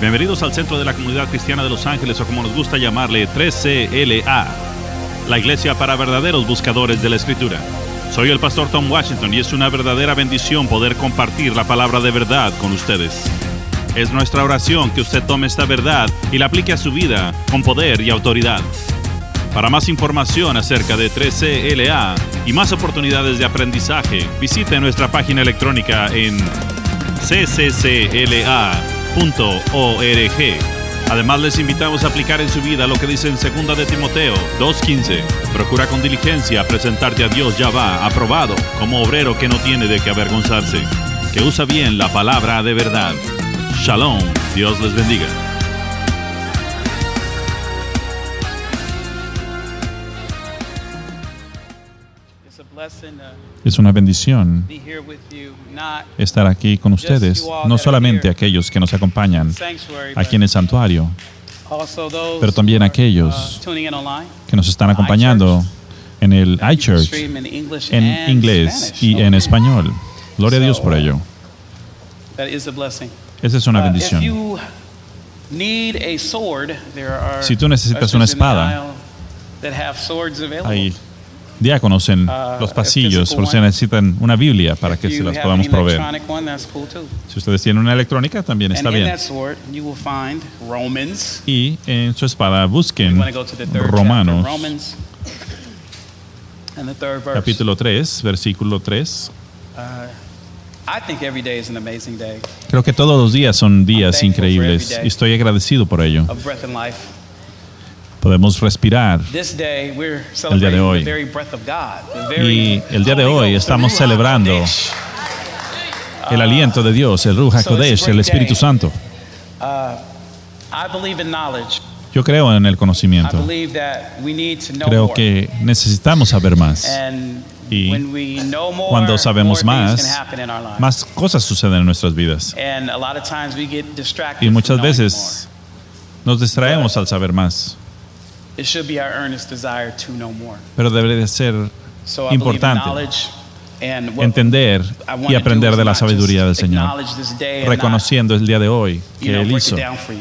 Bienvenidos al Centro de la Comunidad Cristiana de Los Ángeles, o como nos gusta llamarle, 3CLA, la iglesia para verdaderos buscadores de la Escritura. Soy el pastor Tom Washington y es una verdadera bendición poder compartir la palabra de verdad con ustedes. Es nuestra oración que usted tome esta verdad y la aplique a su vida con poder y autoridad. Para más información acerca de 3CLA y más oportunidades de aprendizaje, visite nuestra página electrónica en cccla.org. Además, les invitamos a aplicar en su vida lo que dice en 2 de Timoteo 2:15. Procura con diligencia presentarte a Dios Yahvá aprobado, como obrero que no tiene de qué avergonzarse, que usa bien la palabra de verdad. Shalom, Dios les bendiga. Es una bendición estar aquí con ustedes, no solamente aquellos que nos acompañan aquí en el santuario, pero también aquellos que nos están acompañando en el iChurch, en inglés y en español. Gloria a Dios por ello. Esa es una bendición. Si tú necesitas una espada, hay diáconos en los pasillos, por si necesitan una Biblia para que se las podamos proveer. Si ustedes tienen una electrónica, también está bien. Y en su espada busquen Romanos, capítulo 3, versículo 3. Creo que todos los días son días increíbles y estoy agradecido por ello. Podemos respirar el día de hoy. Y el día de hoy estamos celebrando el aliento de Dios, el Ruach HaKodesh, el Espíritu Santo. Yo creo en el conocimiento. Creo que necesitamos saber más. Y cuando sabemos más cosas suceden en nuestras vidas. Y muchas veces nos distraemos al saber más. Pero debería ser importante entender y aprender de la sabiduría del Señor, reconociendo el día de hoy que Él hizo.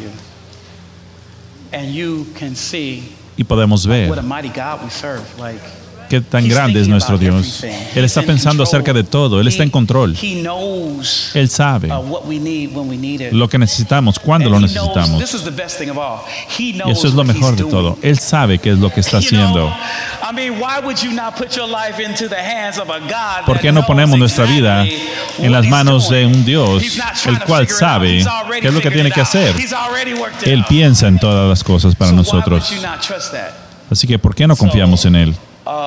Y podemos ver qué tan grande es nuestro Dios. Él está pensando acerca de todo. Él está en control. Él sabe lo que necesitamos, cuándo lo necesitamos. Y eso es lo mejor de todo. Él sabe qué es lo que está haciendo. ¿Por qué no ponemos nuestra vida en las manos de un Dios, el cual sabe qué es lo que tiene que hacer? Él piensa en todas las cosas para nosotros. Así que, ¿por qué no confiamos en Él?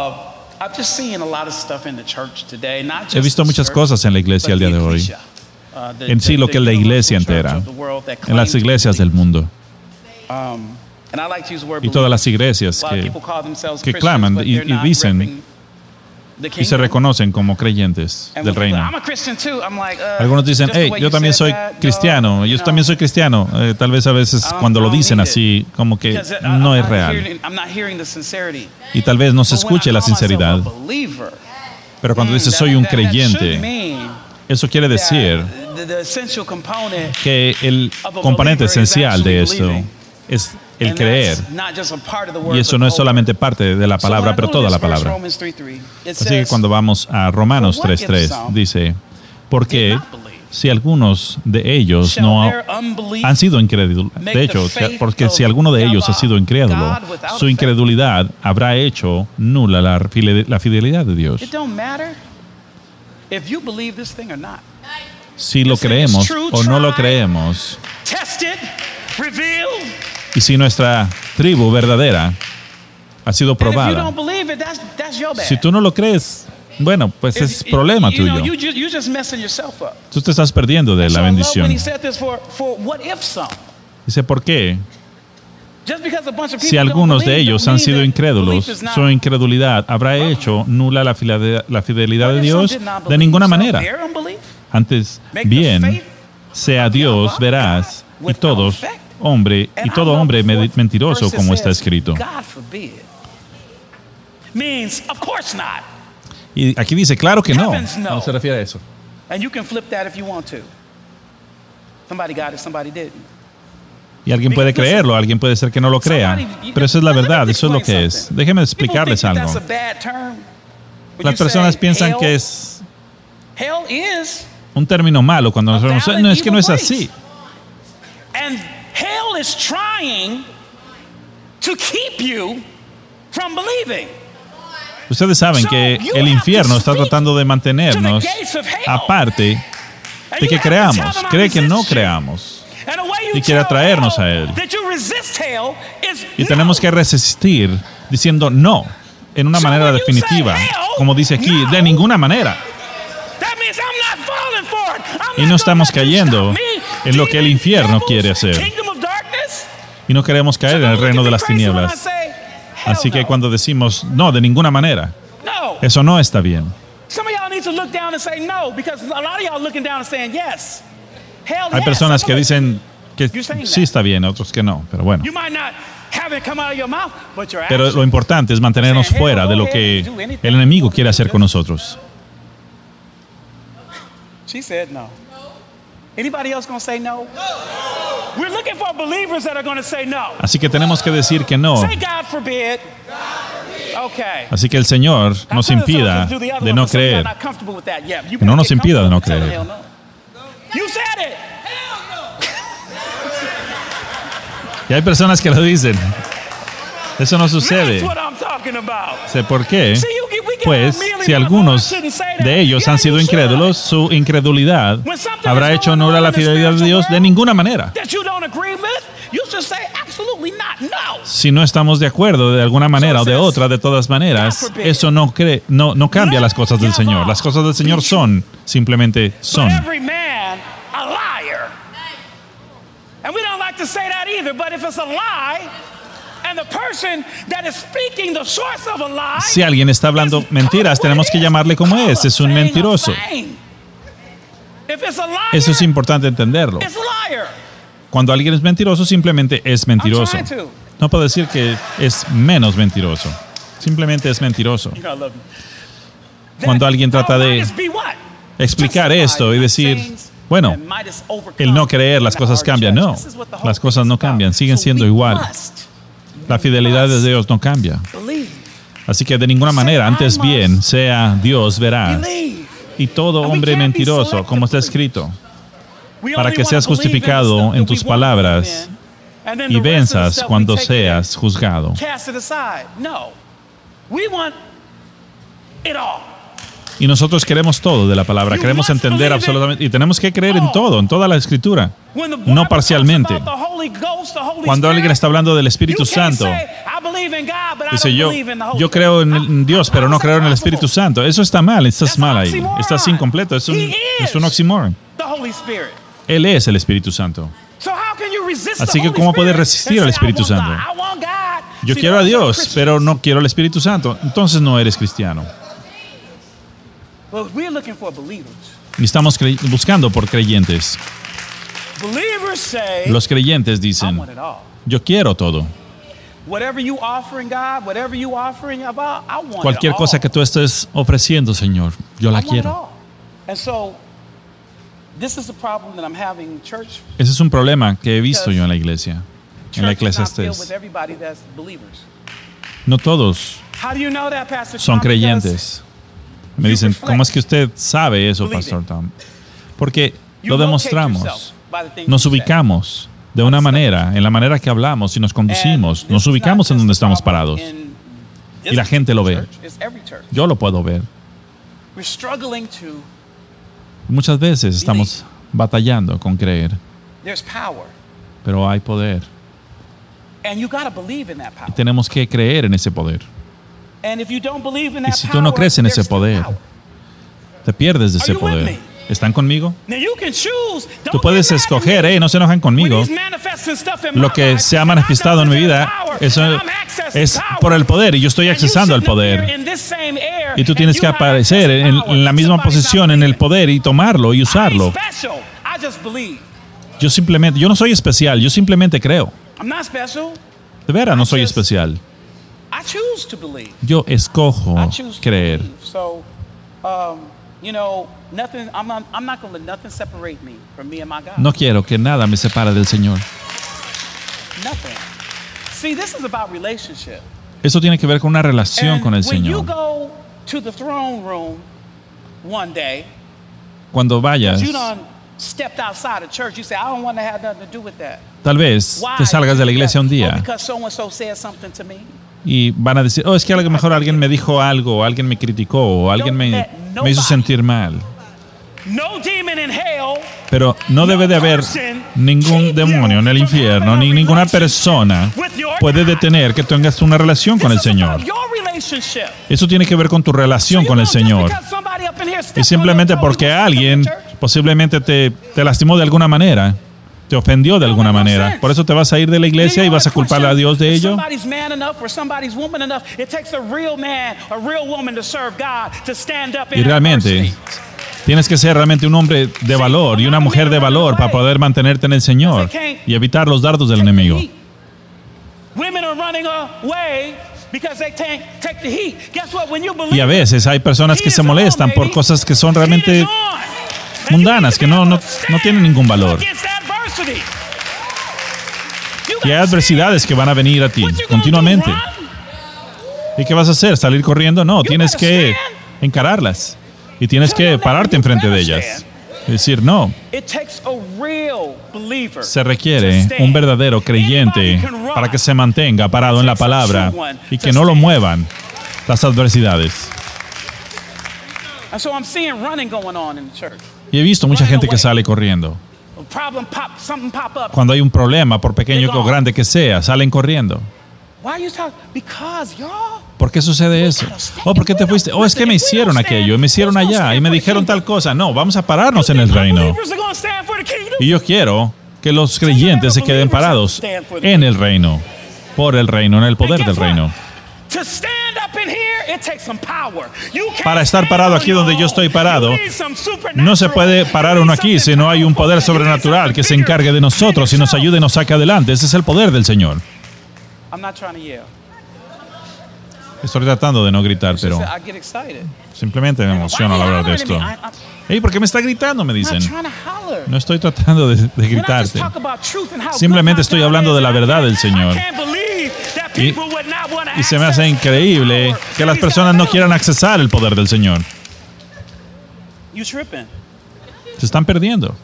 He visto muchas cosas en la iglesia el día de hoy. En sí, lo que es la iglesia entera, en las iglesias del mundo. Y todas las iglesias que claman y dicen y se reconocen como creyentes del reino. Algunos dicen, hey, yo también soy cristiano, yo también soy cristiano. Tal vez a veces cuando lo dicen así, como que no es real. Y tal vez no se escuche la sinceridad. Pero cuando dice soy un creyente, eso quiere decir que el componente esencial de esto es el creer. Y eso no es solamente parte de la palabra, pero toda la palabra. Así que cuando vamos a Romanos 3:3, dice, porque si algunos de ellos no han sido incrédulos, de hecho, porque si alguno de ellos ha sido incrédulo, su incredulidad habrá hecho nula la fidelidad de Dios. Si lo creemos o no lo creemos, y si nuestra tribu verdadera ha sido probada, si tú no lo crees, bueno, pues es problema tuyo. Tú te estás perdiendo de la bendición. Dice, ¿por qué? Si algunos de ellos han sido incrédulos, su incredulidad habrá hecho nula la fidelidad de Dios. De ninguna manera. Antes bien, sea Dios veraz y todo hombre mentiroso, como está escrito. Y aquí dice, claro que no. No se refiere a eso. Y alguien puede creerlo, alguien puede ser que no lo crea. Pero esa es la verdad, eso es lo que es. Déjenme explicarles algo. Las personas piensan que es un término malo cuando nosotros no, es que no es así. Ustedes saben que el infierno está tratando de mantenernos aparte de que creamos. Cree que no creamos y quiere atraernos a él. Y tenemos que resistir diciendo no en una manera definitiva, como dice aquí, de ninguna manera. Y no estamos cayendo en lo que el infierno quiere hacer. Y no queremos caer en el reino de las tinieblas. Así que cuando decimos no, de ninguna manera, eso no está bien. Hay personas que dicen que sí está bien, otros que no, pero bueno. Pero lo importante es mantenernos fuera de lo que el enemigo quiere hacer con nosotros. Así que tenemos que decir que no. Así que el Señor nos impida de no creer. Que no nos impida de no creer. Y hay personas que lo dicen. Eso no sucede. ¿Sé por qué? Pues, si algunos de ellos han sido incrédulos, su incredulidad habrá hecho honor a la fidelidad de Dios de ninguna manera. Si no estamos de acuerdo de alguna manera o de otra, de todas maneras, eso no cambia las cosas del Señor. Las cosas del Señor son, simplemente son. Si alguien está hablando mentiras, tenemos que llamarle como es un mentiroso. Eso es importante entenderlo. Cuando alguien es mentiroso, simplemente es mentiroso. No puedo decir que es menos mentiroso. Simplemente es mentiroso. Cuando alguien trata de explicar esto y decir, bueno, el no creer, las cosas cambian. No, las cosas no cambian, siguen siendo igual. La fidelidad de Dios no cambia. Así que de ninguna manera, antes bien, sea Dios veraz. Y todo hombre mentiroso, como está escrito, para que seas justificado en tus palabras y venzas cuando seas juzgado. Y nosotros queremos todo de la palabra, queremos entender absolutamente, y tenemos que creer en todo, en toda la Escritura, no parcialmente. Cuando alguien está hablando del Espíritu Santo, dice yo creo en Dios, pero no creo en el Espíritu Santo. Eso está mal, estás mal ahí, estás incompleto, es un oxímoron. Él es el Espíritu Santo. Así que ¿cómo puedes resistir al Espíritu Santo? Yo quiero a Dios, pero no quiero al Espíritu Santo. Entonces no eres cristiano. Y estamos buscando por creyentes. Los creyentes dicen, yo quiero todo. Cualquier cosa que tú estés ofreciendo, Señor, yo la quiero. Ese es un problema que he visto yo en la iglesia, en la Eclesiastés. No todos son creyentes. Me dicen, ¿cómo es que usted sabe eso, Pastor Tom? Porque lo demostramos. Nos ubicamos de una manera, en la manera que hablamos y nos conducimos. Nos ubicamos en donde estamos parados. Y la gente lo ve. Yo lo puedo ver. Muchas veces estamos batallando con creer. Pero hay poder. Y tenemos que creer en ese poder. Y si tú no crees en ese poder, te pierdes de ese poder. ¿Están conmigo? Tú puedes escoger, no se enojan conmigo. Lo que se ha manifestado en mi vida, eso es por el poder y yo estoy accesando al poder. Y tú tienes que aparecer en la misma posición, en el poder y tomarlo y usarlo. Yo no soy especial, yo simplemente creo. De veras, no soy especial. Yo escojo creer. No quiero que nada me separe del Señor. Eso tiene que ver con una relación con el Señor. Cuando vayas, tal vez te salgas de la iglesia un día y van a decir, es que a lo mejor alguien me dijo algo, o alguien me criticó, o alguien me hizo sentir mal. Pero no debe de haber ningún demonio en el infierno, ni ninguna persona puede detener que tengas una relación con el Señor. Eso tiene que ver con tu relación con el Señor. Y simplemente porque alguien posiblemente te lastimó de alguna manera, te ofendió de alguna manera, por eso te vas a ir de la iglesia y vas a culpar a Dios de ello. Y realmente tienes que ser realmente un hombre de valor y una mujer de valor para poder mantenerte en el Señor y evitar los dardos del enemigo. Y a veces hay personas que se molestan por cosas que son realmente mundanas, que no tienen ningún valor. Y hay adversidades que van a venir a ti continuamente. ¿Y qué vas a hacer? ¿Salir corriendo? No, tienes que encararlas. Y tienes que pararte enfrente de ellas. Es decir, no. Se requiere un verdadero creyente para que se mantenga parado en la palabra y que no lo muevan las adversidades. Y he visto mucha gente que sale corriendo. Cuando hay un problema, por pequeño o grande que sea, salen corriendo. ¿Por qué sucede eso? ¿Por qué te fuiste? Es que me hicieron aquello, me hicieron allá y me dijeron tal cosa. No, vamos a pararnos en el reino. Y yo quiero que los creyentes se queden parados en el reino, por el reino, en el poder del reino. Para estar parado aquí donde yo estoy parado, no se puede parar uno aquí si no hay un poder sobrenatural que se encargue de nosotros y nos ayude y nos saque adelante. Ese es el poder del Señor. Estoy tratando de no gritar, pero simplemente me emociono al hablar de esto. ¿Por qué me está gritando? Me dicen. No estoy tratando de gritarte. Simplemente estoy hablando de la verdad del Señor. Y se me hace increíble que las personas no quieran accesar el poder del Señor. Se están perdiendo.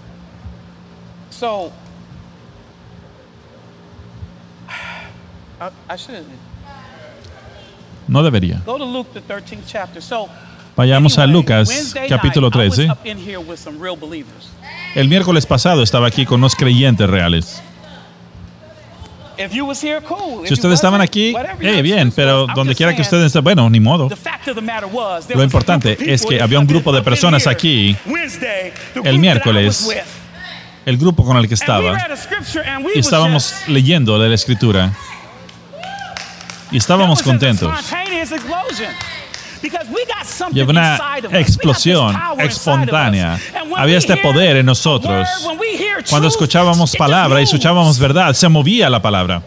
No debería. Vayamos a Lucas, capítulo 13. El miércoles pasado estaba aquí con unos creyentes reales. Si ustedes estaban aquí, bien, pero donde quiera que ustedes estén, bueno, ni modo. Lo importante es que había un grupo de personas aquí el miércoles, el grupo con el que estaba, y estábamos leyendo de la Escritura. Y estábamos contentos. Y había una explosión espontánea. Había este poder en nosotros. Cuando escuchábamos palabra y escuchábamos verdad, se movía la palabra.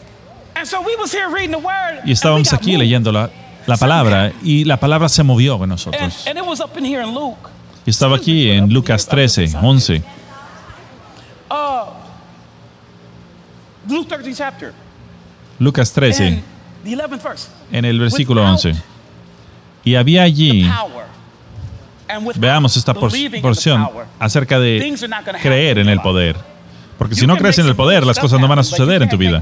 Y estábamos aquí leyendo la palabra y la palabra se movió en nosotros. Y estaba aquí en Lucas 13, 11. Lucas 13. En el versículo 11. Y había allí, veamos esta porción acerca de creer en el poder. Porque si no crees en el poder, las cosas no van a suceder en tu vida.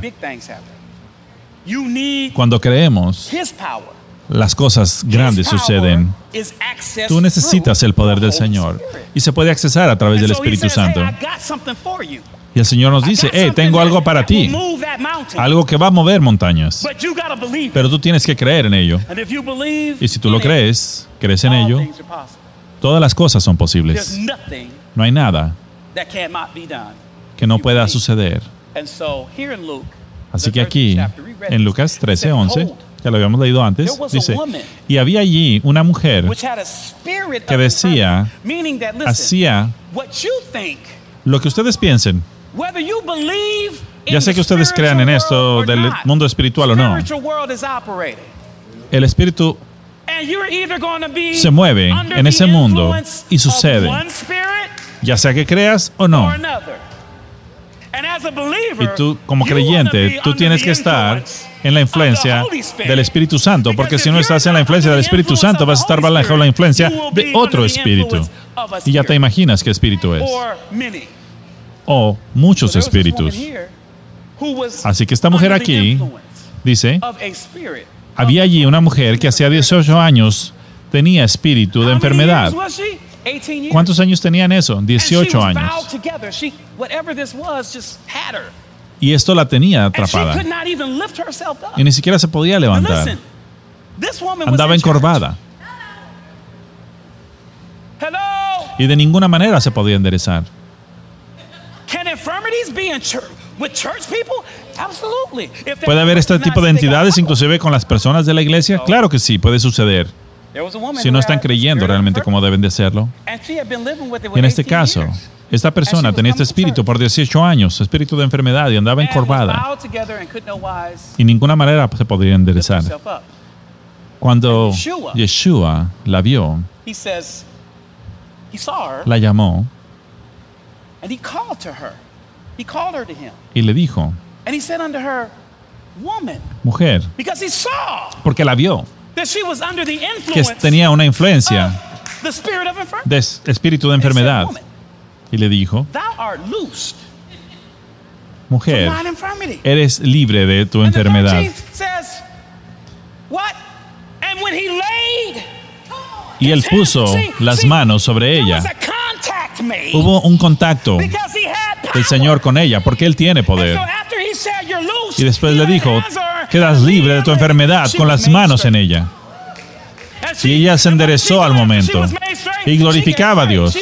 Cuando creemos, las cosas grandes suceden. Tú necesitas el poder del Señor. Y se puede accesar a través del Espíritu Santo. Y el Señor nos dice, tengo algo para ti. Algo que va a mover montañas. Pero tú tienes que creer en ello. Y si tú lo crees en ello, todas las cosas son posibles. No hay nada que no pueda suceder. Así que aquí, en Lucas 13, 11, ya lo habíamos leído antes, dice, y había allí una mujer que decía, hacía lo que ustedes piensen. Ya sé que ustedes crean en esto del mundo espiritual o no. El espíritu se mueve en ese mundo y sucede, ya sea que creas o no. Y tú, como creyente, tú tienes que estar en la influencia del Espíritu Santo, porque si no estás en la influencia del Espíritu Santo, vas a estar bajo la influencia de otro espíritu. Y ya te imaginas qué espíritu es. O muchos espíritus. Así que esta mujer aquí dice, había allí una mujer que hacía 18 años tenía espíritu de enfermedad. ¿Cuántos años tenían eso? 18 años. Y esto la tenía atrapada. Y ni siquiera se podía levantar. Andaba encorvada. Y de ninguna manera se podía enderezar. ¿Puede haber este tipo de entidades inclusive con las personas de la iglesia? Claro que sí, puede suceder. Si no están creyendo realmente como deben de hacerlo. Y en este caso, esta persona tenía este espíritu por 18 años, espíritu de enfermedad, y andaba encorvada. Y ninguna manera se podría enderezar. Cuando Yeshua la vio, la llamó y le dijo, mujer, porque la vio, que tenía una influencia de espíritu de enfermedad. Y le dijo, mujer, eres libre de tu enfermedad. Y él puso las manos sobre ella. Hubo un contacto del Señor con ella, porque Él tiene poder. Y después le dijo, quedas libre de tu enfermedad con las manos en ella. Y ella se enderezó al momento y glorificaba a Dios.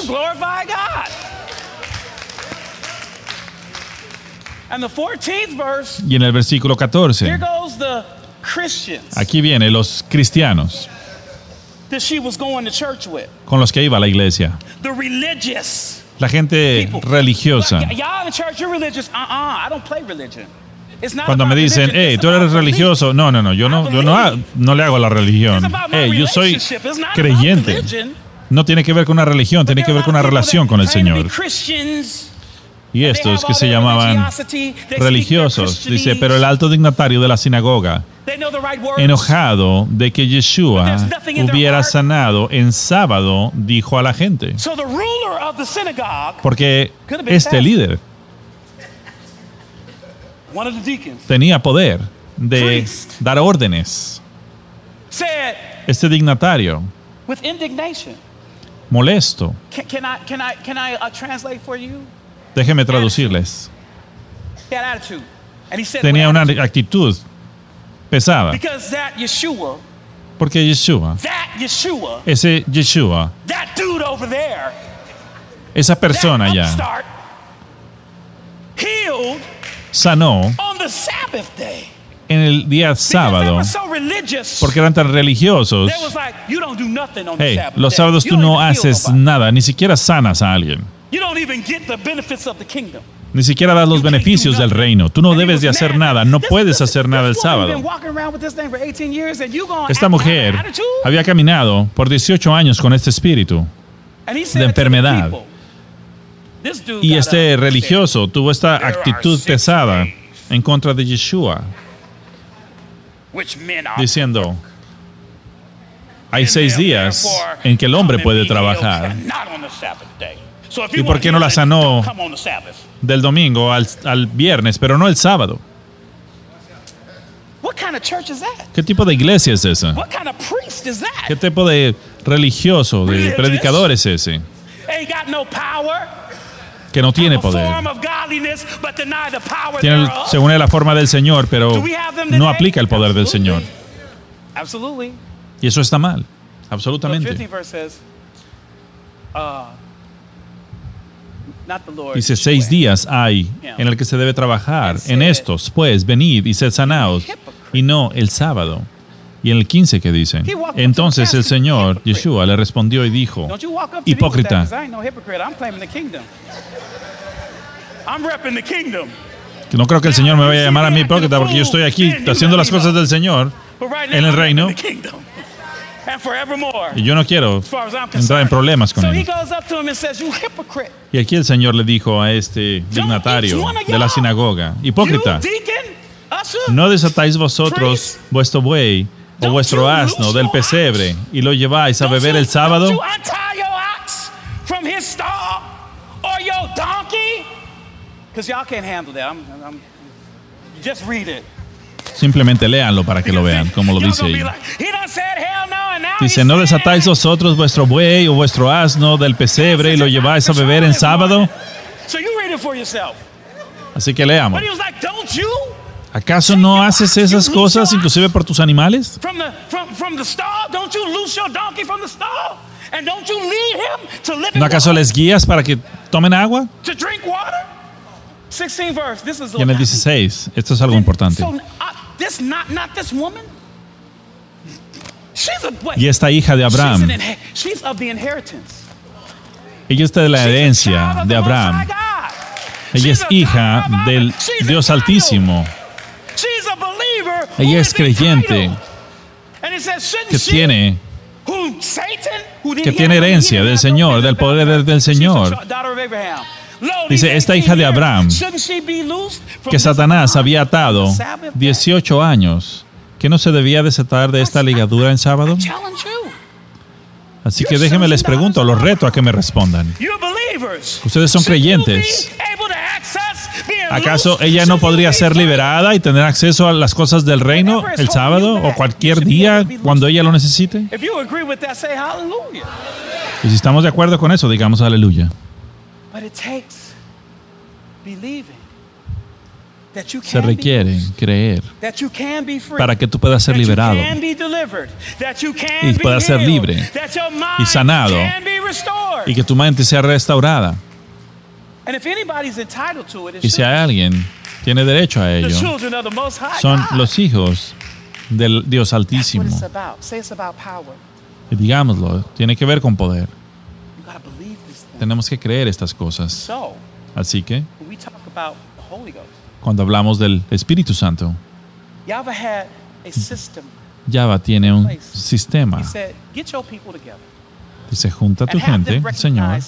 Y en el versículo 14, aquí vienen los cristianos con los que iba a la iglesia. La gente religiosa. Cuando me dicen, hey, tú eres religioso. No, yo no le hago a la religión. Hey, yo soy creyente. No tiene que ver con una religión, tiene que ver con una relación con el Señor. Y estos que se llamaban religiosos, dice, pero el alto dignatario de la sinagoga, enojado de que Yeshua hubiera sanado en sábado, dijo a la gente, porque este líder tenía poder de dar órdenes. Este dignatario, molesto. Déjeme traducirles. Tenía una actitud pesada. Porque Yeshua, ese Yeshua, esa persona allá, sanó en el día sábado, porque eran tan religiosos. Hey, los sábados tú no haces nada, ni siquiera sanas a alguien. Ni siquiera das los beneficios del reino. Tú no debes de hacer nada, no puedes hacer nada el sábado. Esta mujer había caminado por 18 años con este espíritu de enfermedad. Y este religioso tuvo esta actitud pesada en contra de Yeshua, diciendo, hay 6 días en que el hombre puede trabajar. ¿Y por qué no la sanó del domingo al viernes, pero no el sábado? ¿Qué tipo de iglesia es esa? ¿Qué tipo de religioso, de predicador es ese? Que no tiene poder. Tiene, según la forma del Señor, pero no aplica el poder del Señor. Y eso está mal, absolutamente. Dice, 6 días hay en el que se debe trabajar. En estos, pues, venid y sed sanados, y no el sábado. Y en el 15 que dice, entonces el Señor, Yeshua, le respondió y dijo, hipócrita, que no creo que el Señor me vaya a llamar a mí hipócrita, porque yo estoy aquí haciendo las cosas del Señor en el reino. Y yo no quiero entrar en problemas con él. Y aquí el Señor le dijo a este dignatario de la sinagoga: hipócrita, ¿no desatáis vosotros vuestro buey o vuestro asno del pesebre y lo lleváis a beber el sábado? Simplemente léanlo para que lo vean, como lo dice ahí. Dice: ¿no desatáis vosotros vuestro buey o vuestro asno del pesebre y lo lleváis a beber en sábado? Así que leamos. ¿Acaso no haces esas cosas inclusive por tus animales? ¿No acaso les guías para que tomen agua? Y en el 16, esto es algo importante. Y esta hija de Abraham, ella está de la herencia de Abraham. Ella es hija del Dios Altísimo. Ella es creyente que tiene herencia del Señor, del poder del Señor. Dice: esta hija de Abraham, que Satanás había atado 18 años, ¿que no se debía desatar de esta ligadura en sábado? Así que déjenme les pregunto, los reto a que me respondan. Ustedes son creyentes. ¿Acaso ella no podría ser liberada y tener acceso a las cosas del reino el sábado o cualquier día cuando ella lo necesite? Y si estamos de acuerdo con eso, digamos aleluya. Se requiere creer para que tú puedas ser liberado y puedas ser libre y sanado y que tu mente sea restaurada. Y si hay alguien tiene derecho a ello, son los hijos del Dios Altísimo. Y digámoslo, tiene que ver con poder. Tenemos que creer estas cosas. Así que, cuando hablamos del Espíritu Santo, Yahweh tiene un sistema. Dice: junta a tu gente, Señor,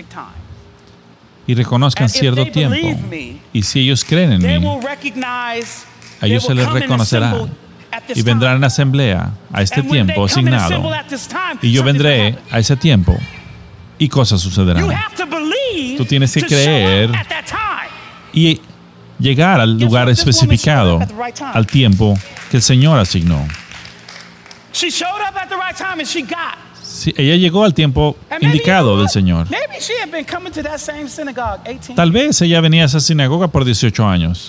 y reconozcan cierto tiempo. Y si ellos creen en mí, a ellos se les reconocerá. Y vendrán en asamblea a este tiempo asignado. Y yo vendré a ese tiempo. Y cosas sucederán. Tú tienes que creer y llegar al lugar especificado, al tiempo que el Señor asignó. Sí, ella llegó al tiempo indicado del Señor. Tal vez ella venía a esa sinagoga por 18 años.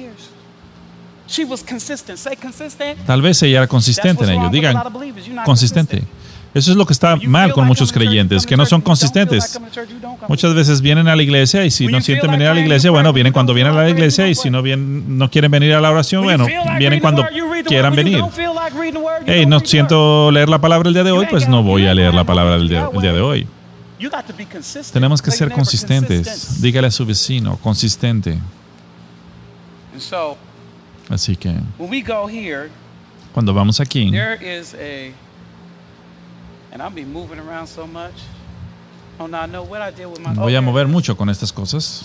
Tal vez ella era consistente en ello. Digan, consistente. Eso es lo que está mal con muchos creyentes, que no son consistentes. Muchas veces vienen a la iglesia y si no sienten venir a la iglesia, bueno, vienen cuando vienen a la iglesia, y si no quieren venir a la oración, bueno, vienen cuando quieran venir. Hey, no siento leer la palabra el día de hoy, pues no voy a leer la palabra el día de hoy. Tenemos que ser consistentes. Dígale a su vecino, consistente. Así que, cuando vamos aquí, voy a mover mucho con estas cosas.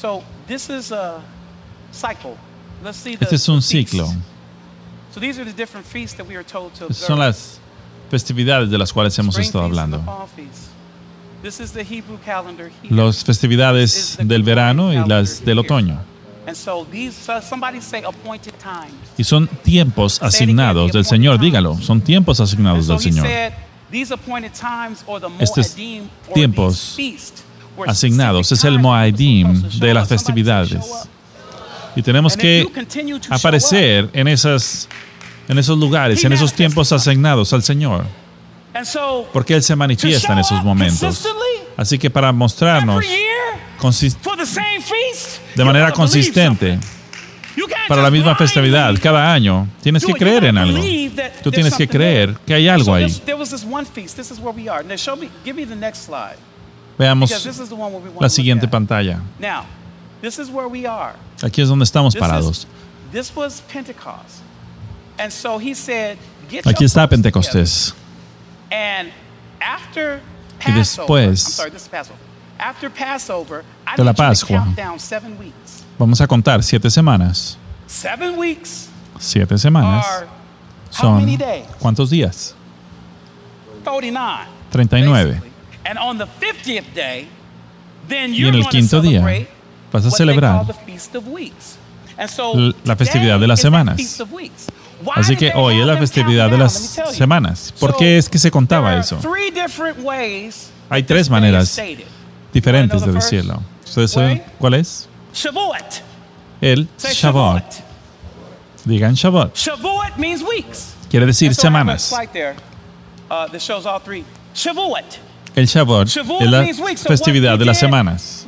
Este es un ciclo. Estas son las festividades de las cuales hemos estado hablando. Las festividades del verano y las del otoño. Y son tiempos asignados del Señor. Dígalo, son tiempos asignados del Señor. Estos tiempos asignados es el Moedim de las festividades. Y tenemos que aparecer en esos lugares, en esos tiempos asignados al Señor. Porque Él se manifiesta en esos momentos. Así que para mostrarnos de manera consistente para la misma festividad cada año, tienes que creer en algo. Tú tienes que creer que hay algo ahí. Veamos la siguiente pantalla. Aquí es donde estamos parados. Aquí está Pentecostés. Y después de la Pascua, vamos a contar 7 semanas. 7 semanas son ¿cuántos días? 39. Y en el quinto día vas a celebrar la festividad de las semanas. Así que hoy es la festividad de las semanas. ¿Por qué es que se contaba eso? Hay 3 maneras diferentes de decirlo. ¿Ustedes saben cuál es? El Shavuot. Digan Shavuot. Quiere decir semanas. El Shavuot es la festividad de las semanas.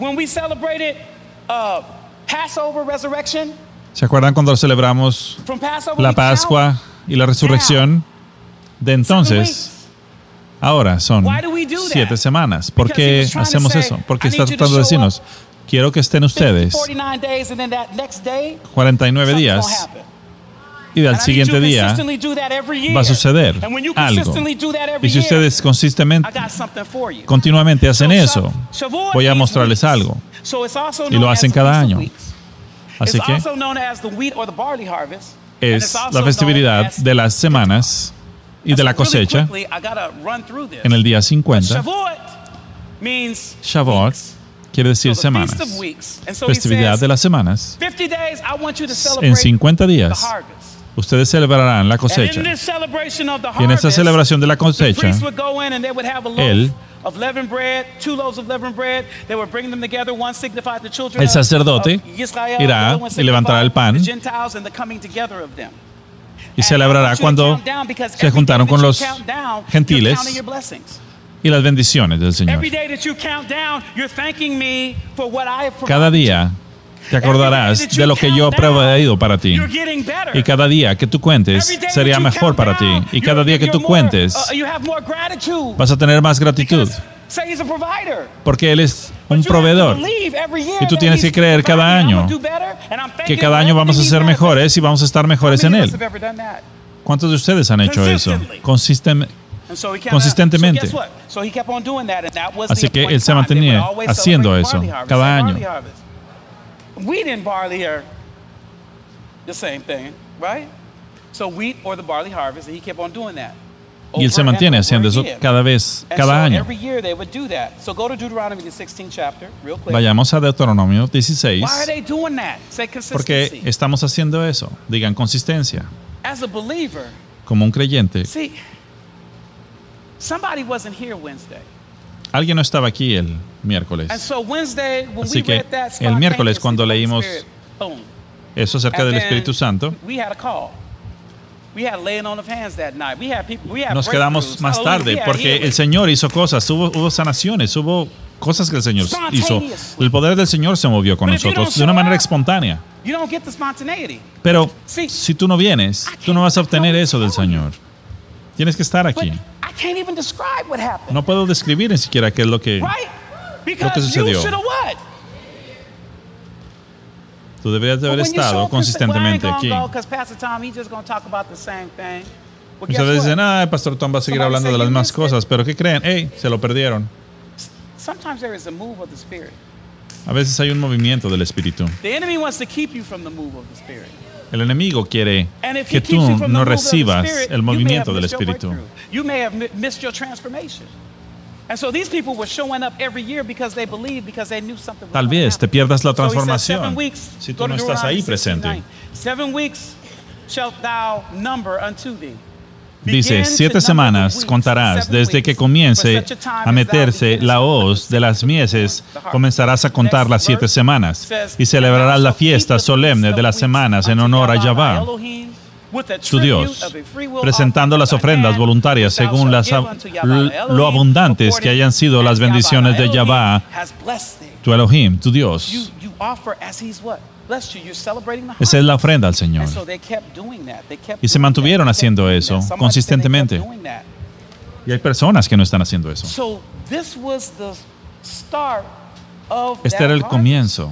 ¿Se acuerdan cuando celebramos la Pascua y la resurrección? De entonces, ahora son 7 semanas. ¿Por qué hacemos eso? Porque está tratando de decirnos, quiero que estén ustedes 49 días y al siguiente día va a suceder algo. Y si ustedes continuamente hacen eso, voy a mostrarles algo. Y lo hacen cada año. Así que es la festividad de las semanas y de la cosecha en el día 50. Shavuot quiere decir semanas. Festividad de las semanas. En 50 días ustedes celebrarán la cosecha. Y en esta celebración de la cosecha, el sacerdote irá y levantará el pan y celebrará cuando se juntaron con los gentiles y las bendiciones del Señor. Cada día te acordarás de lo que yo he proveído para ti. Y cada día que tú cuentes sería mejor para ti. Y cada día que tú cuentes vas a tener más gratitud. Porque Él es un proveedor. Y tú tienes que creer cada año que cada año vamos a ser mejores y vamos a estar mejores en Él. ¿Cuántos de ustedes han hecho eso? Consistentemente. Así que Él se mantenía haciendo eso cada año. Wheat and barley are the same thing, right? So wheat or the barley harvest, and he kept on doing that. Y él se mantiene haciendo eso cada año. Vayamos a Deuteronomio 16. ¿Por qué estamos haciendo eso? Digan consistencia. Como un creyente. Alguien no estaba aquí el miércoles. Así que el miércoles cuando leímos eso acerca del Espíritu Santo, nos quedamos más tarde porque el Señor hizo cosas, hubo sanaciones, hubo cosas que el Señor hizo. El poder del Señor se movió con nosotros de una manera espontánea. Pero si tú no vienes, tú no vas a obtener eso del Señor. Tienes que estar aquí. No puedo describir ni siquiera qué es lo que sucedió. Tú deberías de haber estado consistentemente aquí. Ustedes dicen, el Pastor Tom va a seguir hablando de las mismas cosas, pero ¿qué creen? Se lo perdieron. A veces hay un movimiento del Espíritu. El enemigo quiere que tú no recibas el movimiento del Espíritu. Tal vez te pierdas la transformación si tú no estás ahí presente. Dice, 7 semanas contarás desde que comience a meterse la hoz de las mieses, comenzarás a contar las 7 semanas y celebrarás la fiesta solemne de las semanas en honor a Yahvah, tu Dios, presentando las ofrendas voluntarias según lo abundantes que hayan sido las bendiciones de Yahvah, tu Elohim, tu Dios. Esa es la ofrenda al Señor. Y se mantuvieron haciendo eso consistentemente. Y hay personas que no están haciendo eso. Este era el comienzo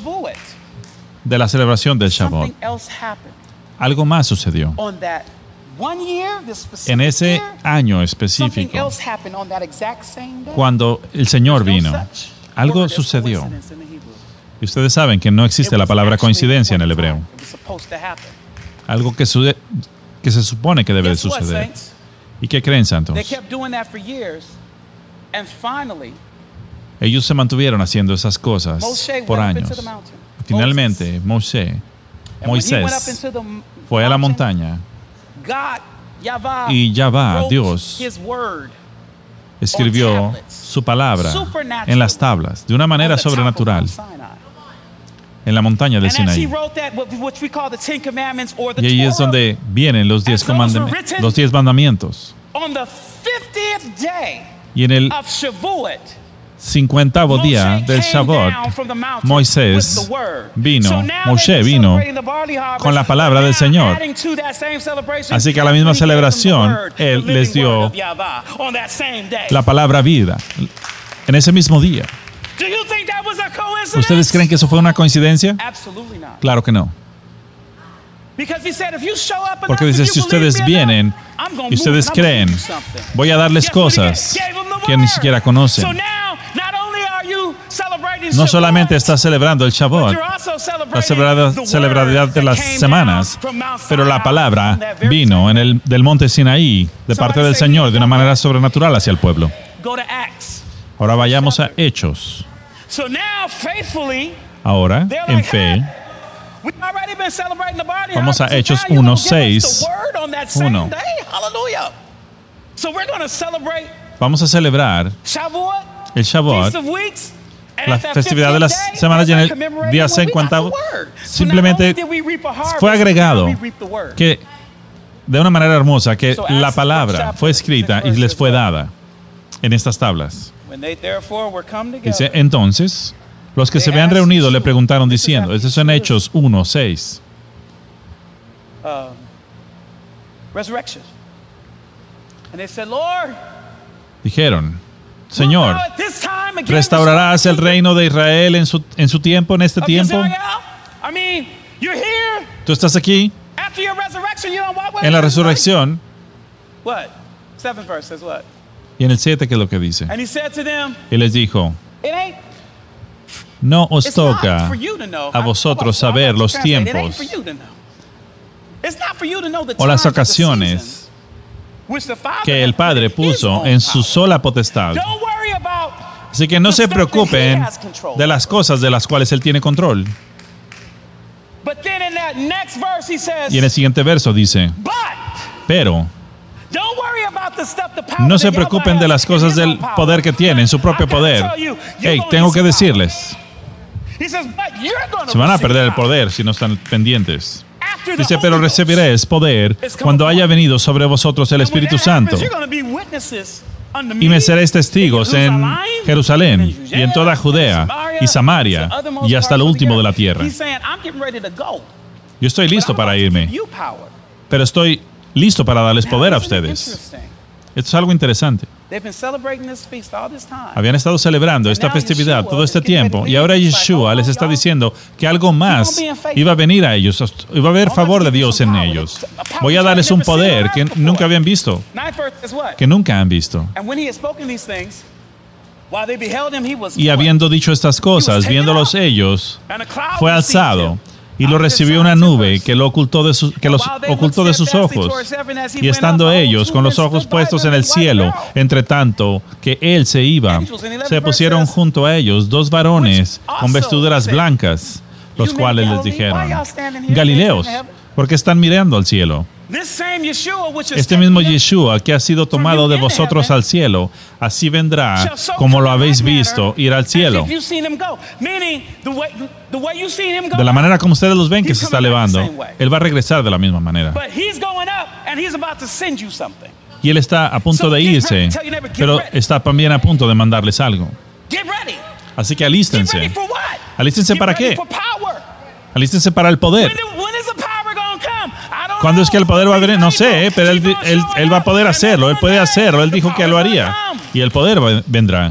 de la celebración del Shavuot. Algo más sucedió En ese año específico, cuando el Señor vino, algo sucedió. Y ustedes saben que no existe la palabra coincidencia en el hebreo. Algo que se supone que debe de suceder. ¿Y qué creen, santos? Ellos se mantuvieron haciendo esas cosas por años. Finalmente, Moisés fue a la montaña y Yahvá, Dios, escribió su palabra en las tablas de una manera sobrenatural en la montaña del Sinaí. Y ahí es donde vienen los 10 mandamientos. Y en el 50º día del Shavuot, Moshe vino con la palabra del Señor. Así que a la misma celebración, Él les dio la palabra vida en ese mismo día. ¿Ustedes creen que eso fue una coincidencia? Claro que no. Porque dice, si ustedes vienen y ustedes creen, voy a darles cosas que ni siquiera conocen. No solamente está celebrando el Shavuot, la celebridad de las semanas, pero la palabra vino del monte Sinaí de parte del Señor de una manera sobrenatural hacia el pueblo. Ahora vayamos a Hechos. Ahora, en fe, vamos a Hechos 1:6. Vamos a celebrar el Shavuot, la festividad de las semanas, y en el día 50 simplemente fue agregado que de una manera hermosa que la palabra fue escrita y les fue dada en estas tablas. Dice, entonces, los que se habían reunido le preguntaron diciendo, estos son Hechos 1:6. Dijeron, Señor, ¿restaurarás el reino de Israel en su tiempo, en este tiempo? Tú estás aquí en la resurrección. Y en el 7, ¿qué es lo que dice? Y les dijo, no os toca a vosotros saber los tiempos o las ocasiones que el Padre puso en su sola potestad. Así que no se preocupen de las cosas de las cuales Él tiene control. Y en el siguiente verso dice, pero no se preocupen de las cosas del poder que tiene, en su propio poder. Hey, tengo que decirles, se van a perder el poder si no están pendientes. Dice, pero recibiréis poder cuando haya venido sobre vosotros el Espíritu Santo. Y me seréis testigos en Jerusalén y en toda Judea y Samaria y hasta lo último de la tierra. Yo estoy listo para irme, pero estoy listo para darles poder a ustedes. Esto es algo interesante. Habían estado celebrando esta festividad todo este tiempo y ahora Yeshua les está diciendo que algo más iba a venir a ellos, iba a haber favor de Dios en ellos. Voy a darles un poder que nunca habían visto, que nunca han visto. Y habiendo dicho estas cosas, viéndolos ellos, fue alzado y lo recibió una nube que los ocultó de sus ojos. Y estando ellos con los ojos puestos en el cielo, entre tanto que él se iba, se pusieron junto a ellos 2 varones con vestiduras blancas, los cuales les dijeron, Galileos, ¿por qué están mirando al cielo? Este mismo Yeshua que ha sido tomado de vosotros al cielo, así vendrá como lo habéis visto ir al cielo. De la manera como ustedes los ven que se está elevando, Él va a regresar de la misma manera. Y Él está a punto de irse, pero está también a punto de mandarles algo. Así que alístense. ¿Alístense para qué? Alístense para el poder. ¿Cuándo es que el poder va a venir? No sé, pero él va a poder hacerlo. Él puede hacerlo. Él dijo que lo haría. Y el poder vendrá.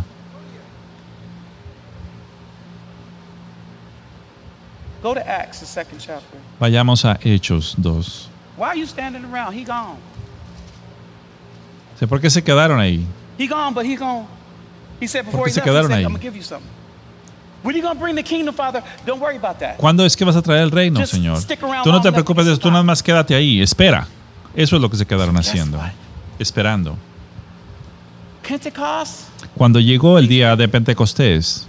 Vayamos a Hechos 2. Why are you standing around? He gone. ¿Por qué se quedaron ahí? He gone, but he gone. He said before ¿Por qué he se left, he quedaron said, ahí? I'm going to give you something. When are you going to bring the kingdom, Father? Don't worry about that. ¿Cuándo es que vas a traer el reino, Just Señor? stick around Tú no te long enough preocupes de to eso, tú nada más quédate ahí, espera. Eso es lo que se quedaron haciendo, right. esperando. Pentecost, Cuando llegó el día de Pentecostés,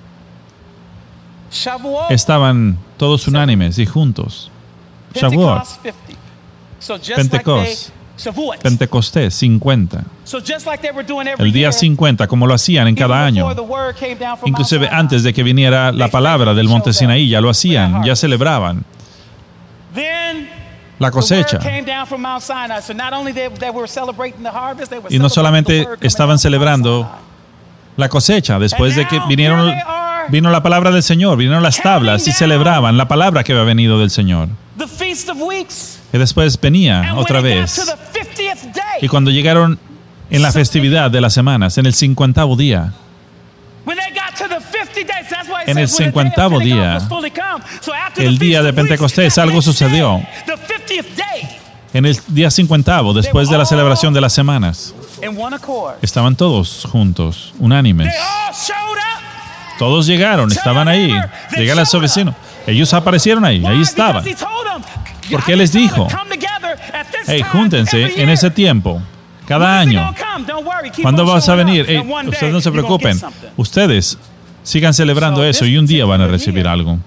Shavuot, estaban todos unánimes y juntos. Shavuot, Pentecost 50. So just Pentecost, Shavuot. Pentecostés, 50. So just like they were doing every El día year, 50, como lo hacían en cada even año. before the word came down from Inclusive Mount Sinai. antes de que viniera la palabra del monte Sinaí, ya lo hacían, ya celebraban Then la cosecha. the word came down from Mount Sinai. So not only they were celebrating the harvest, they were Y no celebrating solamente the word coming estaban down from Mount celebrando Sinai. la cosecha, después de que And now, vinieron, here they are, vino la palabra del Señor, vinieron las tablas y celebraban la palabra que había venido del Señor. The Feast of Weeks. Y después venía And otra when it got vez. to the 50th day, Y cuando llegaron en la festividad de las semanas, en el 50º día, when they got to the 50 days, that's why it en el says when the day of 50º día, Pentecost was fully come. So after el the día Feast de of Weeks, Pentecostés, that algo next sucedió. day, the 50th day, en el día 50º, después de la celebración de las semanas, in one accord. estaban todos juntos, unánimes. They all showed up. Todos llegaron, estaban ahí. Llegaron a su vecino. Ellos aparecieron ahí, ahí Why? estaban. Because he told them, Porque Él les dijo, hey, júntense en ese tiempo, cada año. ¿Cuándo vas a venir? Hey, ustedes no se preocupen. Ustedes sigan celebrando eso y un día van a recibir algo.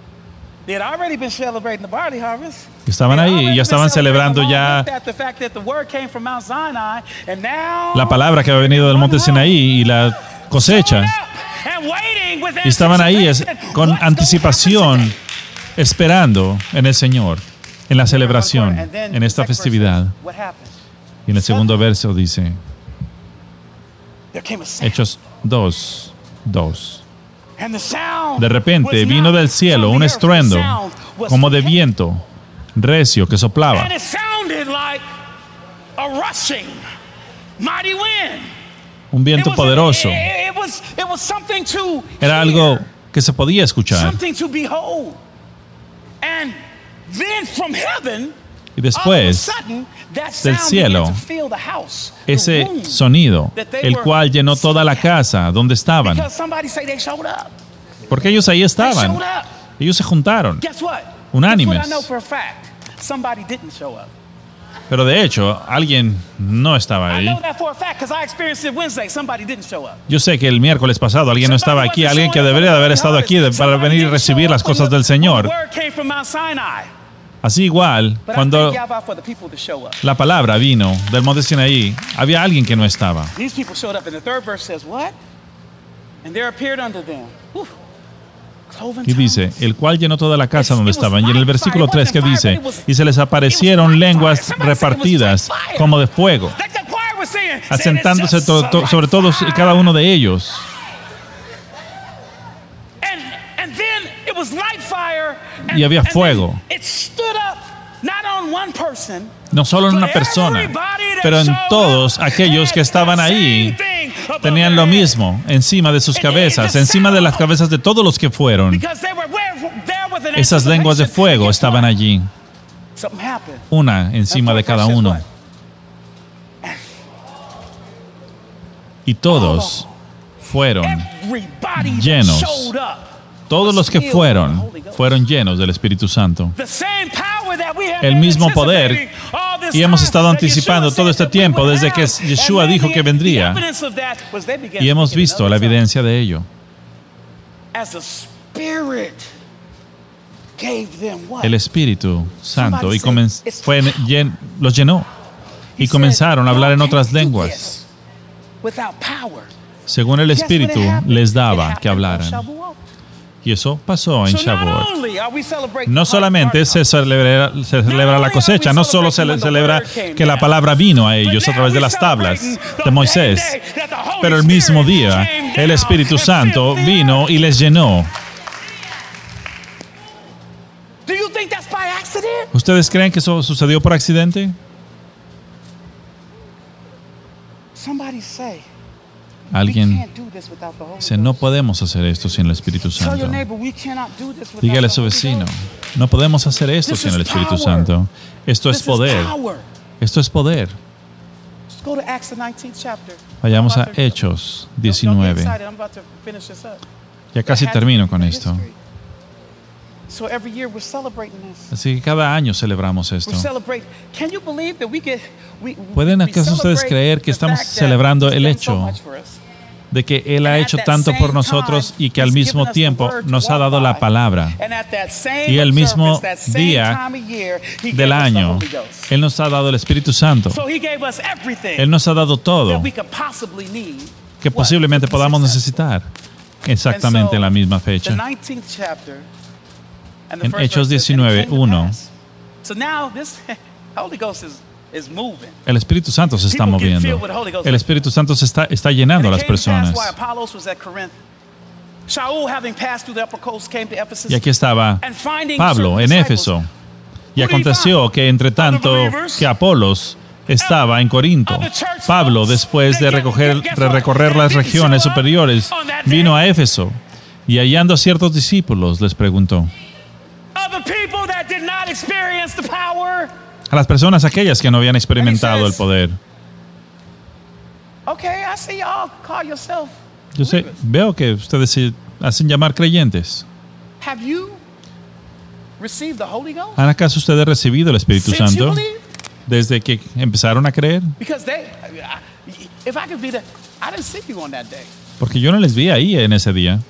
Estaban ahí y ya estaban celebrando ya la palabra que había venido del monte Sinaí y la cosecha. Y estaban ahí con anticipación, esperando en el Señor, en la celebración, en esta festividad. Y en el segundo verso dice, Hechos 2:2. De repente vino del cielo un estruendo como de viento recio que soplaba. Un viento poderoso. Era algo que se podía escuchar. Y después, del cielo, ese sonido, el cual llenó toda la casa donde estaban. Porque ellos ahí estaban. Ellos se juntaron, unánimes. Pero de hecho, alguien no estaba ahí. Yo sé que el miércoles pasado alguien no estaba aquí, alguien que debería de haber estado aquí para venir y recibir las cosas del Señor. Así igual, cuando la palabra vino del monte Sinaí, había alguien que no estaba. Y dice, el cual llenó toda la casa donde estaban. Y en el versículo 3 que dice, y se les aparecieron lenguas repartidas como de fuego, asentándose sobre todos y cada uno de ellos. Y había fuego, no solo en una persona, pero en todos aquellos que estaban ahí. Tenían lo mismo encima de sus cabezas, encima de las cabezas de todos los que fueron. Esas lenguas de fuego estaban allí, una encima de cada uno. Y todos fueron llenos. Todos los que fueron llenos del Espíritu Santo. El mismo poder. Y hemos estado anticipando todo este tiempo desde que Yeshua dijo que vendría. Y hemos visto la evidencia de ello. El Espíritu Santo los llenó. Y comenzaron a hablar en otras lenguas. Según el Espíritu les daba que hablaran. Y eso pasó en Shavuot. No solamente se celebra la cosecha, no solo se celebra que la palabra vino a ellos a través de las tablas de Moisés, pero el mismo día el Espíritu Santo vino y les llenó. ¿Ustedes creen que eso sucedió por accidente? Alguien dice, no podemos hacer esto sin el Espíritu Santo. Dígale a su vecino, no podemos hacer esto sin el Espíritu Santo. Esto es poder. Esto es poder. Vayamos a Hechos 19. Ya casi termino con esto. Así que cada año celebramos esto. ¿Pueden acaso ustedes creer que estamos celebrando el hecho de que Él ha hecho tanto por nosotros y que al mismo tiempo nos ha dado la palabra? Y el mismo día del año, Él nos ha dado el Espíritu Santo. Él nos ha dado todo que posiblemente podamos necesitar exactamente en la misma fecha. En Hechos 19:1, el Espíritu Santo se está moviendo. El Espíritu Santo se está llenando a las personas. Y aquí estaba Pablo en Éfeso. Y aconteció que entre tanto que Apolos estaba en Corinto, Pablo, después de recorrer las regiones superiores, vino a Éfeso y hallando a ciertos discípulos les preguntó. A las personas aquellas que no habían experimentado el poder. Yo sé, veo que ustedes se hacen llamar creyentes. ¿Han acaso ustedes recibido el Espíritu Santo desde que empezaron a creer? Porque yo no les vi ahí en ese día.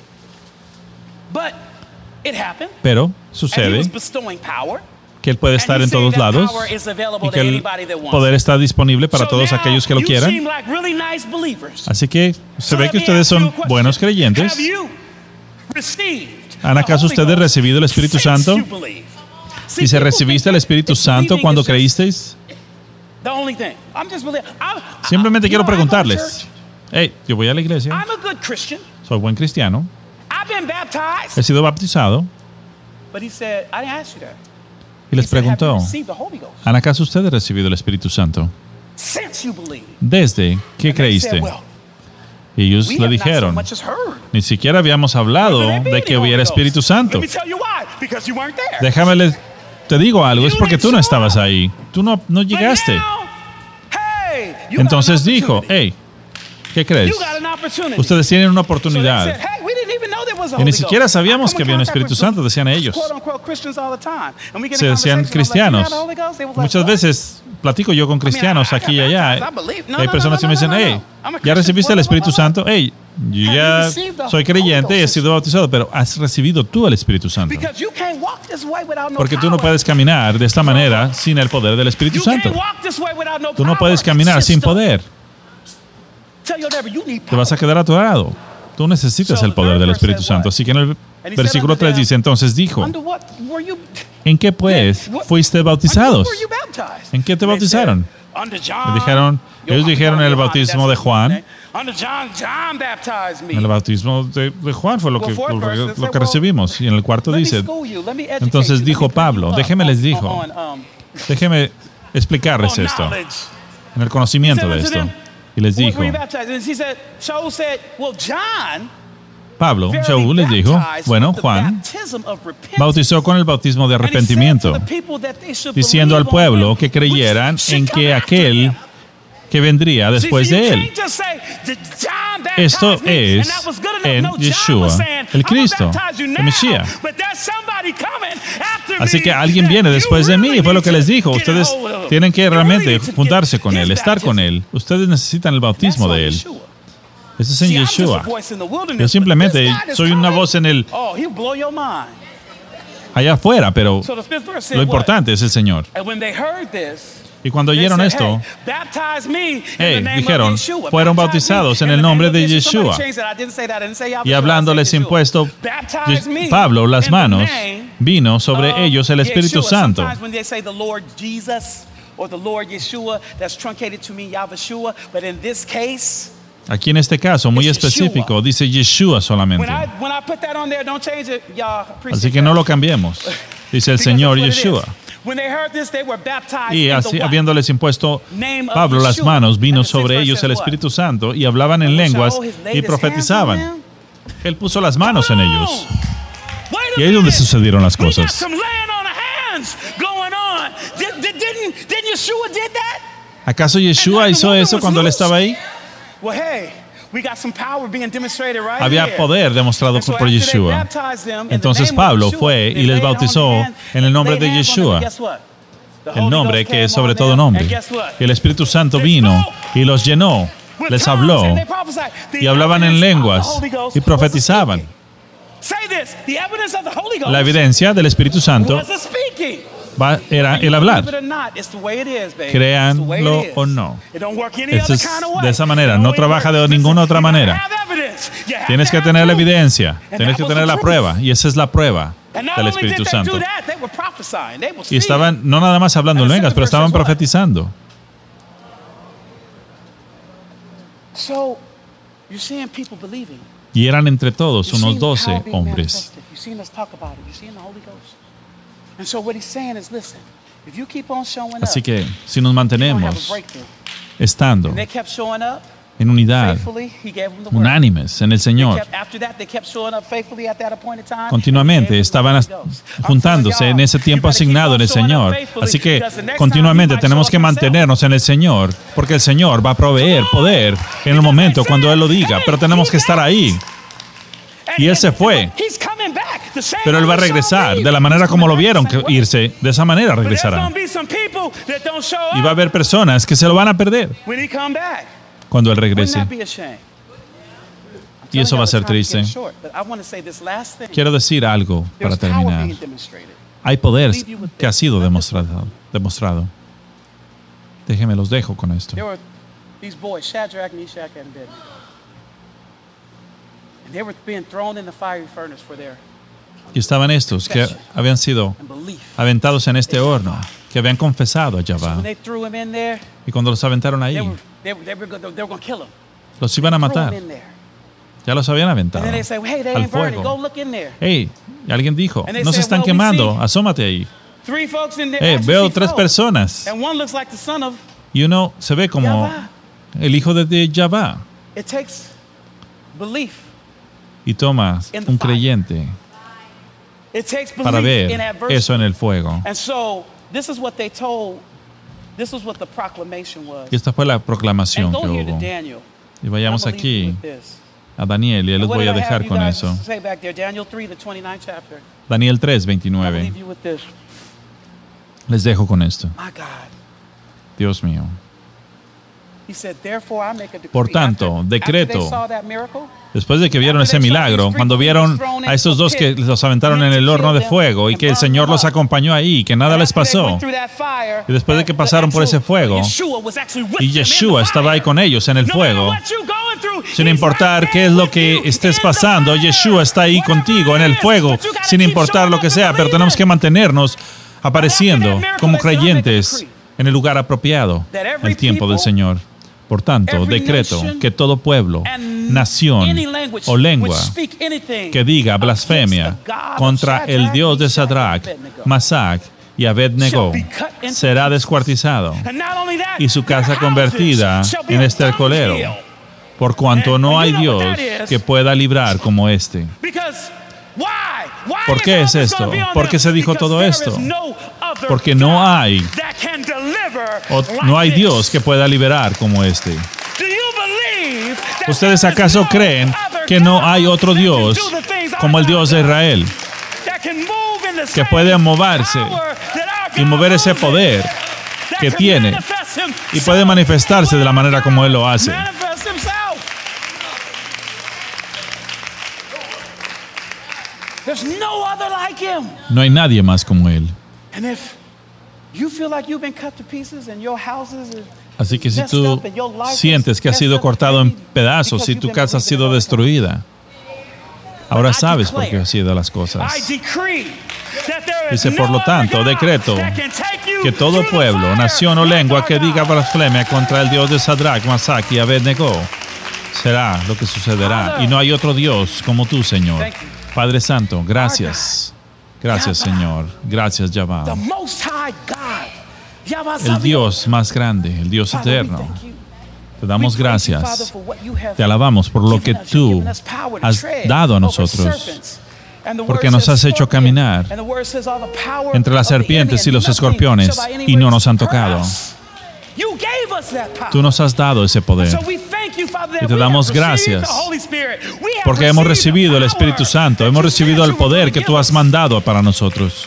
Pero sucede que Él puede estar en todos lados y que el poder está disponible para todos aquellos que lo quieran. Así que se ve que ustedes son buenos creyentes. ¿Han acaso ustedes recibido el Espíritu Santo? ¿Y se recibiste el Espíritu Santo cuando creísteis? Simplemente quiero preguntarles. Hey, yo voy a la iglesia. Soy buen cristiano. He sido bautizado. Y les preguntó, ¿han acaso ustedes recibido el Espíritu Santo? ¿Desde qué creíste? Y ellos le dijeron, ni siquiera habíamos hablado de que hubiera Espíritu Santo. Déjame, te digo algo, es porque tú no estabas ahí. Tú no llegaste. Entonces dijo, hey, ¿qué crees? Ustedes tienen una oportunidad. Y ni siquiera sabíamos que había un Espíritu Santo, decían ellos. Se decían cristianos. Muchas veces platico yo con cristianos aquí y allá. Hay personas que me dicen, hey, ¿ya recibiste el Espíritu Santo? Hey, yo ya soy creyente y he sido bautizado, pero ¿has recibido tú el Espíritu Santo? Porque tú no puedes caminar de esta manera sin el poder del Espíritu Santo. Tú no puedes caminar sin poder. Te vas a quedar atorado. Tú necesitas el poder del Espíritu Santo. Así que en el versículo 3 dice, entonces dijo, ¿en qué pues fuiste bautizados? ¿En qué te bautizaron? Ellos dijeron en el bautismo de Juan. En el bautismo de Juan fue lo que recibimos. Y en el cuarto dice, entonces dijo Pablo, déjeme explicarles esto, en el conocimiento de esto. Y les dijo, Pablo, Shaul les dijo, bueno, Juan bautizó con el bautismo de arrepentimiento, diciendo al pueblo que creyeran en que aquel que vendría después de él. Esto es en Yeshua, el Cristo, el Mesías. Así que alguien viene después de mí, fue lo que les dijo. Ustedes tienen que realmente juntarse con Él, estar con Él. Ustedes necesitan el bautismo de Él. Eso es en Yeshua. Yo simplemente soy una voz en el allá afuera, pero lo importante es el Señor. Y cuando oyeron esto, dijeron, fueron bautizados en el nombre de Yeshua. Y hablándoles impuesto Pablo las manos, vino sobre ellos el Espíritu Santo. Aquí en este caso, muy específico, dice Yeshua solamente. Así que no lo cambiemos. dice el Señor Yeshua. Y así, habiéndoles impuesto Pablo las manos, vino sobre ellos el Espíritu Santo y hablaban en lenguas y profetizaban. Él puso las manos en ellos. Y ahí es donde sucedieron las cosas. ¿Acaso Yeshua hizo eso cuando él estaba ahí? Había poder demostrado por Yeshua. Entonces Pablo fue y les bautizó en el nombre de Yeshua, el nombre que es sobre todo nombre. Y el Espíritu Santo vino y los llenó, les habló y hablaban en lenguas y profetizaban. La evidencia del Espíritu Santo era el hablar. Créanlo o no. De esa manera. No trabaja de ninguna otra manera. Tienes que tener la evidencia. Tienes que tener la prueba. Y esa es la prueba del Espíritu Santo. Y estaban no nada más hablando en lenguas, pero estaban profetizando. Y eran entre todos unos 12 hombres. Así que si nos mantenemos estando en unidad, unánimes en el Señor, continuamente estaban juntándose en ese tiempo asignado en el Señor. Así que continuamente tenemos que mantenernos en el Señor, porque el Señor va a proveer poder en el momento cuando Él lo diga, pero tenemos que estar ahí. Y Él se fue, pero Él va a regresar de la manera como lo vieron irse. De esa manera regresará. Y va a haber personas que se lo van a perder cuando Él regrese. Y eso va a ser triste. Quiero decir algo para terminar. Hay poder que ha sido demostrado. Déjenme los dejo con esto. Y estaban estos que habían sido aventados en este horno, que habían confesado a Yahvá. Y cuando los aventaron ahí, los iban a matar. Ya los habían aventado al fuego. Hey, alguien dijo, no se están quemando, asómate ahí. Veo 3 personas. Y uno se ve como el hijo de Yahvá. Y toma un creyente para ver eso en el fuego. Y esta fue la proclamación que hubo. Y vayamos aquí a Daniel y les voy a dejar con eso. Daniel 3, 29. Les dejo con esto. Dios mío. Por tanto, decreto, después de que vieron ese milagro, cuando vieron a estos 2 que los aventaron en el horno de fuego y que el Señor los acompañó ahí, que nada les pasó, y después de que pasaron por ese fuego, y Yeshua estaba ahí con ellos en el fuego, sin importar qué es lo que estés pasando, Yeshua está ahí contigo en el fuego, sin importar lo que sea, pero tenemos que mantenernos apareciendo como creyentes en el lugar apropiado, el tiempo del Señor. Por tanto, decreto que todo pueblo, nación o lengua que diga blasfemia contra el Dios de Sadrach, Masach y Abednego será descuartizado y su casa convertida en estercolero, por cuanto no hay Dios que pueda librar como este. ¿Por qué es esto? ¿Por qué se dijo todo esto? Porque no hay Dios que pueda liberar como este. ¿Ustedes acaso creen que no hay otro Dios como el Dios de Israel que puede moverse y mover ese poder que tiene y puede manifestarse de la manera como Él lo hace? No hay nadie más como Él. Así que si tú sientes que has sido cortado en pedazos y tu casa ha sido destruida, ahora sabes por qué han sido las cosas. Dice, por lo tanto, decreto que todo pueblo, nación o lengua que diga blasfemia contra el Dios de Sadrach, Masach y Abednego será lo que sucederá. Y no hay otro Dios como tú, Señor. Padre Santo, gracias. Gracias, Señor. Gracias, Yahweh. The Most High God. Yahweh El Sabaoth. Dios más grande, el Dios Father, we eterno. thank you. Te damos We praise you, Father, gracias. for what you have Te alabamos por lo que given us. You've tú given us power to has tread dado a over nosotros. serpents. And the Porque word nos says has hecho scorpion, caminar and the word says all the power entre las of the enemy, serpientes y and los nothing escorpiones, shall by any y no ways nos han hurt tocado. us. You gave us that power. Tú nos has dado ese poder. So we thank you, Father, that Y te we damos have received gracias, the Holy Spirit. We have porque hemos received recibido the el Espíritu power Santo, that hemos you recibido said el you were poder gonna que give tú has us. mandado para nosotros.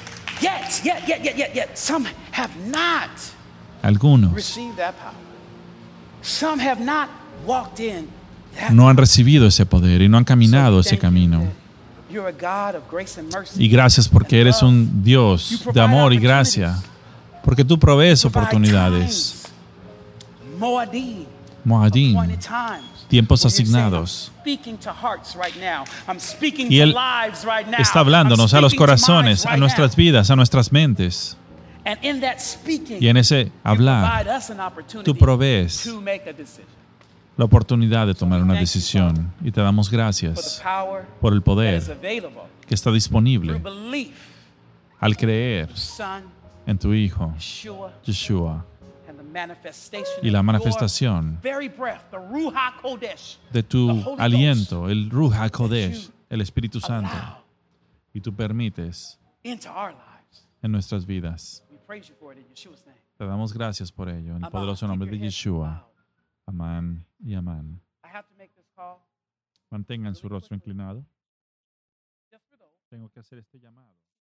Yet. Some have not Algunos received that power. Some have not walked in that no han recibido ese poder y no han caminado ese camino. You're a God of grace and mercy. Y gracias porque eres un Dios de amor y gracia, porque tú provees oportunidades, Moadim. Moadim, Appointed times. tiempos Where you're saying, asignados. I'm speaking to hearts right now. I'm speaking Y to Él lives right now. está hablándonos I'm a los speaking to minds corazones, a right nuestras now. vidas, a nuestras mentes. And in that speaking, Y en ese you hablar, provide us an opportunity tú provees to make a decision. la oportunidad de tomar una decisión. Y te damos For the gracias power por el that is poder available que está through disponible belief, al creer Son, en tu Hijo, Yeshua, Yeshua, and the manifestation y la of manifestación your very breath, the Ruach Kodesh, de the tu Holy Ghost, aliento, el Ruach HaKodesh, el Espíritu Santo, allow y tú permites into our lives. en nuestras vidas. We praise you for it in Yeshua's name. Te damos gracias por ello, en el poderoso nombre de Yeshua. Amén y amén. I have to make this call Mantengan su rostro inclinado. just for those Tengo que hacer este llamado.